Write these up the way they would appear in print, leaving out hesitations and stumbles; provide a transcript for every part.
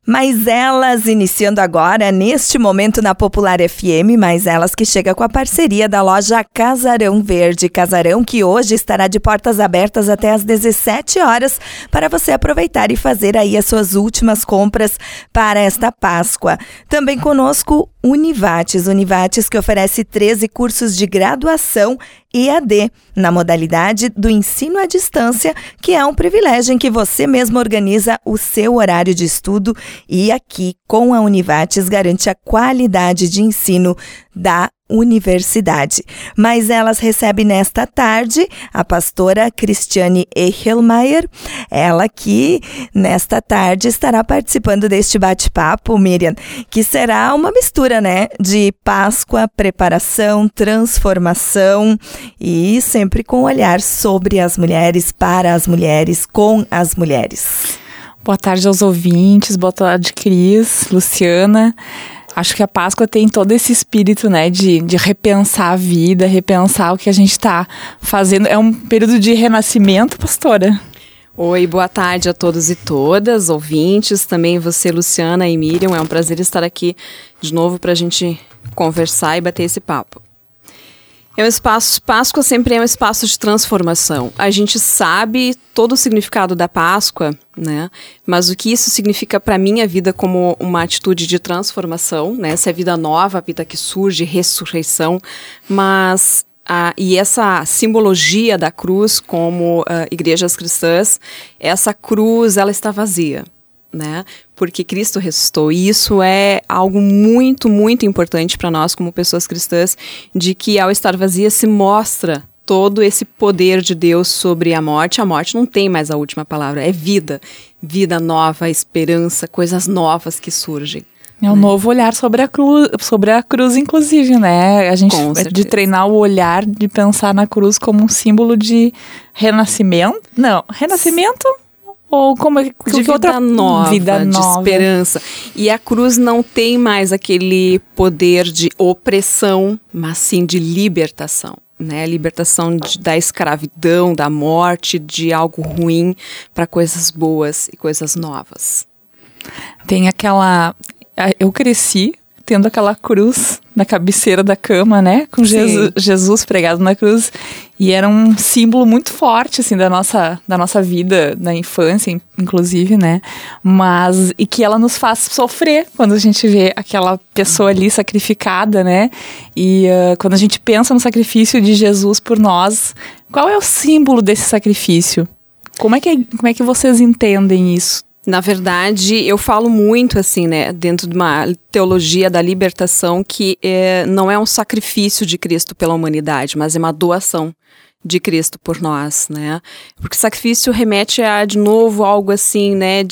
Mais Elas, iniciando agora, neste momento na Popular FM, Mais Elas que chega com a parceria da loja Casarão Verde. Casarão que hoje estará de portas abertas até às 17 horas para você aproveitar e fazer aí as suas últimas compras para esta Páscoa. Também conosco Univates que oferece 13 cursos de graduação EAD, na modalidade do ensino à distância, que é um privilégio em que você mesmo organiza o seu horário de estudo e aqui, com a Univates, garante a qualidade de ensino da universidade. Mas Elas recebe nesta tarde a pastora Cristiane Echelmeier, ela que nesta tarde estará participando deste bate-papo, Miriam, que será uma mistura, né, de Páscoa, preparação, transformação e sempre com um olhar sobre as mulheres, para as mulheres, com as mulheres. Boa tarde aos ouvintes, boa tarde Cris, Luciana. Acho que a Páscoa tem todo esse espírito, né, de repensar a vida, repensar o que a gente está fazendo. É um período de renascimento, pastora? Oi, boa tarde a todos e todas, ouvintes, também você, Luciana e Miriam. É um prazer estar aqui de novo para a gente conversar e bater esse papo. Páscoa sempre é um espaço de transformação. A gente sabe todo o significado da Páscoa, né? Mas o que isso significa para a minha vida como uma atitude de transformação, né? Essa é a vida nova, a vida que surge, ressurreição, mas e essa simbologia da cruz como igrejas cristãs, essa cruz ela está vazia, né? Porque Cristo ressuscitou, e isso é algo muito, muito importante para nós como pessoas cristãs, de que ao estar vazia se mostra todo esse poder de Deus sobre a morte não tem mais a última palavra, é vida nova, esperança, coisas novas que surgem. É um novo olhar sobre a cruz, inclusive, né? A gente de treinar o olhar, de pensar na cruz como um símbolo de renascimento. Não, renascimento ou como é que de vida nova, de esperança. E a cruz não tem mais aquele poder de opressão, mas sim de libertação, né? Libertação da escravidão, da morte, de algo ruim para coisas boas e coisas novas. Tem aquela... Eu cresci tendo aquela cruz na cabeceira da cama, né? Com Jesus pregado na cruz. E era um símbolo muito forte, assim, da nossa vida, da infância, inclusive, né? E que ela nos faz sofrer quando a gente vê aquela pessoa ali sacrificada, né? E quando a gente pensa no sacrifício de Jesus por nós, qual é o símbolo desse sacrifício? Como é que vocês entendem isso? Na verdade, eu falo muito assim, né, dentro de uma teologia da libertação, que não é um sacrifício de Cristo pela humanidade, mas é uma doação de Cristo por nós, né? Porque sacrifício remete a, de novo, algo assim, né,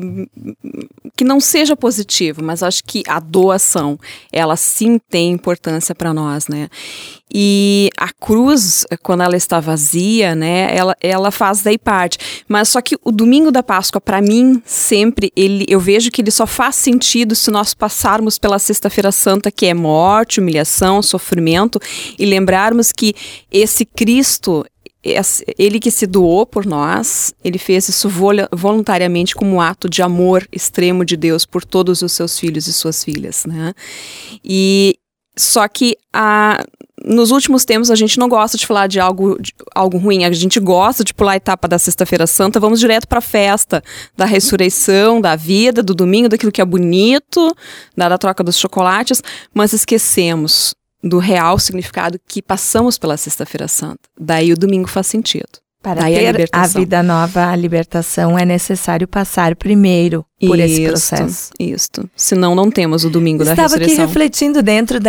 que não seja positivo, mas acho que a doação, ela sim tem importância para nós, né? E a cruz, quando ela está vazia, né, ela faz daí parte. Mas só que o domingo da Páscoa, para mim, sempre, eu vejo que ele só faz sentido se nós passarmos pela Sexta-feira Santa, que é morte, humilhação, sofrimento, e lembrarmos que esse Cristo, ele que se doou por nós, ele fez isso voluntariamente como um ato de amor extremo de Deus por todos os seus filhos e suas filhas, né? E só que nos últimos tempos a gente não gosta de falar de algo ruim, a gente gosta de pular a etapa da Sexta-feira Santa, vamos direto para a festa da ressurreição, da vida, do domingo, daquilo que é bonito, da troca dos chocolates, mas esquecemos do real significado que passamos pela Sexta-feira Santa. Daí o domingo faz sentido. Para ter a vida nova, a libertação, é necessário passar primeiro por esse processo. Isto. Senão não temos o domingo da ressurreição. Estava aqui refletindo dentro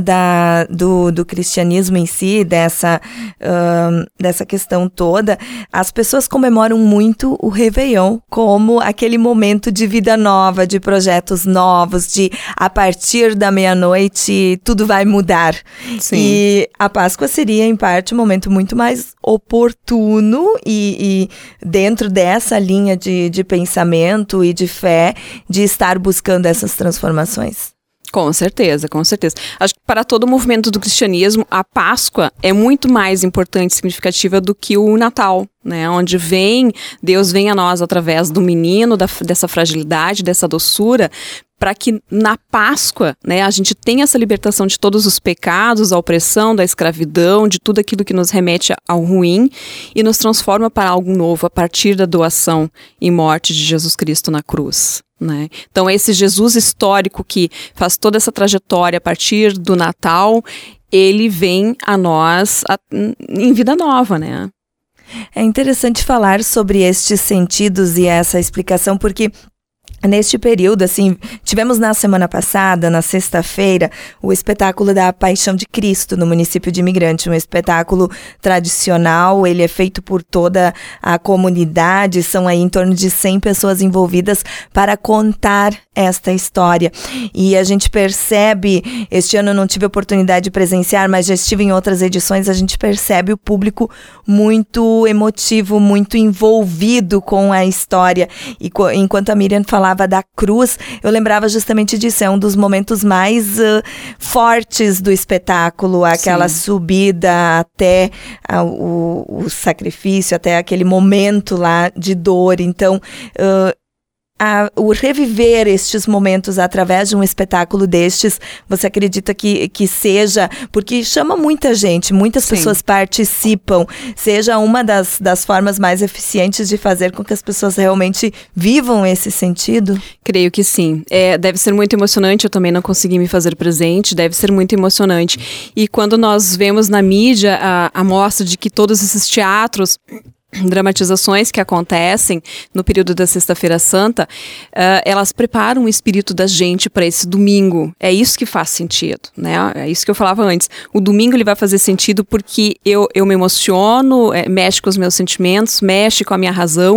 do cristianismo em si, dessa questão toda. As pessoas comemoram muito o Réveillon como aquele momento de vida nova, de projetos novos, de a partir da meia-noite tudo vai mudar. Sim. E a Páscoa seria, em parte, um momento muito mais oportuno e dentro dessa linha de pensamento e de fé, de estar buscando essas transformações. Com certeza, com certeza. Acho que para todo o movimento do cristianismo, a Páscoa é muito mais importante e significativa do que o Natal, né? Onde Deus vem a nós através do menino, dessa fragilidade, dessa doçura, para que na Páscoa, né, a gente tenha essa libertação de todos os pecados, da opressão, da escravidão, de tudo aquilo que nos remete ao ruim e nos transforma para algo novo a partir da doação e morte de Jesus Cristo na cruz, né? Então esse Jesus histórico que faz toda essa trajetória a partir do Natal, ele vem a nós em vida nova, né? É interessante falar sobre estes sentidos e essa explicação, porque neste período, assim, tivemos na semana passada, na sexta-feira, o espetáculo da Paixão de Cristo no município de Imigrante, um espetáculo tradicional, ele é feito por toda a comunidade, são aí em torno de 100 pessoas envolvidas para contar esta história. E a gente percebe, este ano eu não tive a oportunidade de presenciar, mas já estive em outras edições, a gente percebe o público muito emotivo, muito envolvido com a história. E enquanto a Miriam falava da cruz, eu lembrava justamente disso, é um dos momentos mais fortes do espetáculo, aquela subida até o sacrifício, até aquele momento lá de dor. Então, o reviver estes momentos através de um espetáculo destes, você acredita que seja, porque chama muita gente, muitas pessoas participam, seja uma das formas mais eficientes de fazer com que as pessoas realmente vivam esse sentido? Creio que sim. Deve ser muito emocionante, eu também não consegui me fazer presente, deve ser muito emocionante. E quando nós vemos na mídia a mostra de que todos esses teatros, dramatizações que acontecem no período da Sexta-feira Santa, elas preparam o espírito da gente para esse domingo. É isso que faz sentido, né? É isso que eu falava antes. O domingo ele vai fazer sentido porque eu me emociono, mexe com os meus sentimentos, mexe com a minha razão,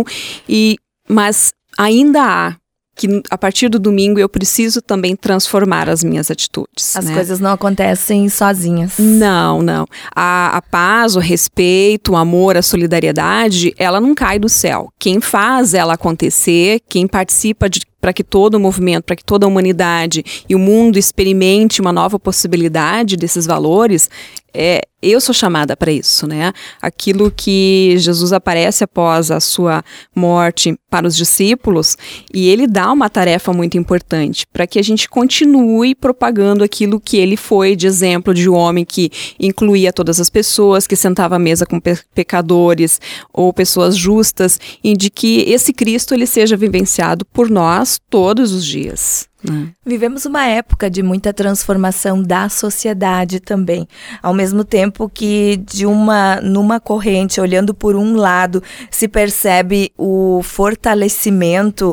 mas ainda há que a partir do domingo eu preciso também transformar as minhas atitudes. As coisas não acontecem sozinhas. Não. A paz, o respeito, o amor, a solidariedade, ela não cai do céu. Quem faz ela acontecer, quem participa para que todo o movimento, para que toda a humanidade e o mundo experimente uma nova possibilidade desses valores, eu sou chamada para isso, né? Aquilo que Jesus aparece após a sua morte para os discípulos, e ele dá uma tarefa muito importante para que a gente continue propagando aquilo que ele foi de exemplo de um homem que incluía todas as pessoas, que sentava à mesa com pecadores ou pessoas justas, e de que esse Cristo ele seja vivenciado por nós todos os dias. Vivemos uma época de muita transformação da sociedade também, ao mesmo tempo que numa corrente, olhando por um lado, se percebe o fortalecimento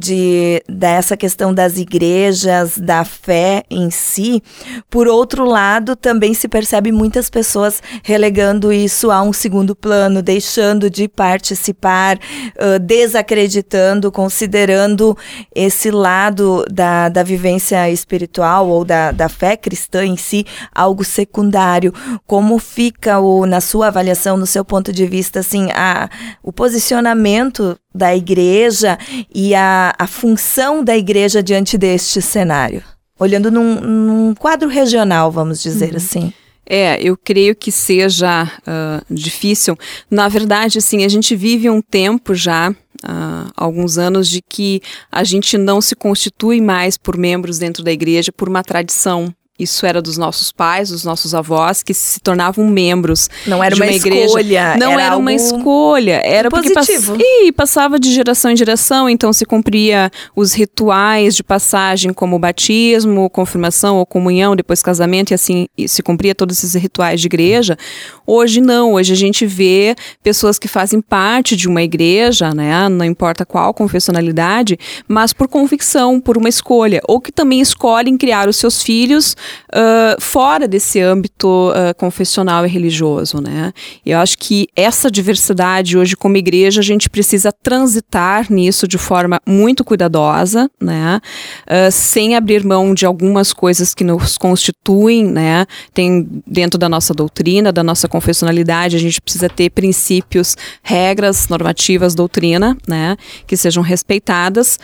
dessa questão das igrejas, da fé em si. Por outro lado, também se percebe muitas pessoas relegando isso a um segundo plano, deixando de participar, desacreditando, considerando esse lado da vivência espiritual ou da fé cristã em si algo secundário. Como fica, na sua avaliação, no seu ponto de vista, assim, o posicionamento da igreja e a função da igreja diante deste cenário? Olhando num quadro regional, vamos dizer assim. Eu creio que seja difícil. Na verdade, assim, a gente vive um tempo já, alguns anos, de que a gente não se constitui mais por membros dentro da igreja por uma tradição. Isso era dos nossos pais, dos nossos avós, que se tornavam membros de uma igreja. Escolha. Não era uma escolha. Era positivo. Porque passava de geração em geração, então se cumpria os rituais de passagem, como o batismo, confirmação ou comunhão, depois casamento, e assim se cumpria todos esses rituais de igreja. Hoje não. Hoje a gente vê pessoas que fazem parte de uma igreja, né? Não importa qual confessionalidade, mas por convicção, por uma escolha. Ou que também escolhem criar os seus filhos fora desse âmbito confessional e religioso, né? Eu acho que essa diversidade hoje como igreja a gente precisa transitar nisso de forma muito cuidadosa, né? Sem abrir mão de algumas coisas que nos constituem, né? Tem dentro da nossa doutrina, da nossa confessionalidade, a gente precisa ter princípios, regras, normativas, doutrina, né? Que sejam respeitadas.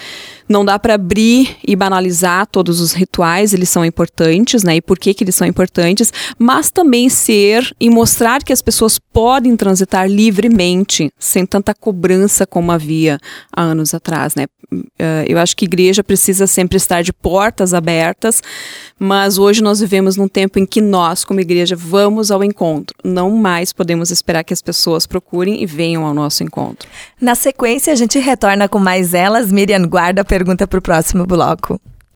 Não dá para abrir e banalizar todos os rituais, eles são importantes, né? E por que eles são importantes, mas também ser e mostrar que as pessoas podem transitar livremente, sem tanta cobrança como havia há anos atrás, né? Eu acho que a igreja precisa sempre estar de portas abertas, mas hoje nós vivemos num tempo em que nós, como igreja, vamos ao encontro. Não mais podemos esperar que as pessoas procurem e venham ao nosso encontro. Na sequência, a gente retorna com mais elas. Miriam, guarda a pergunta para o próximo bloco.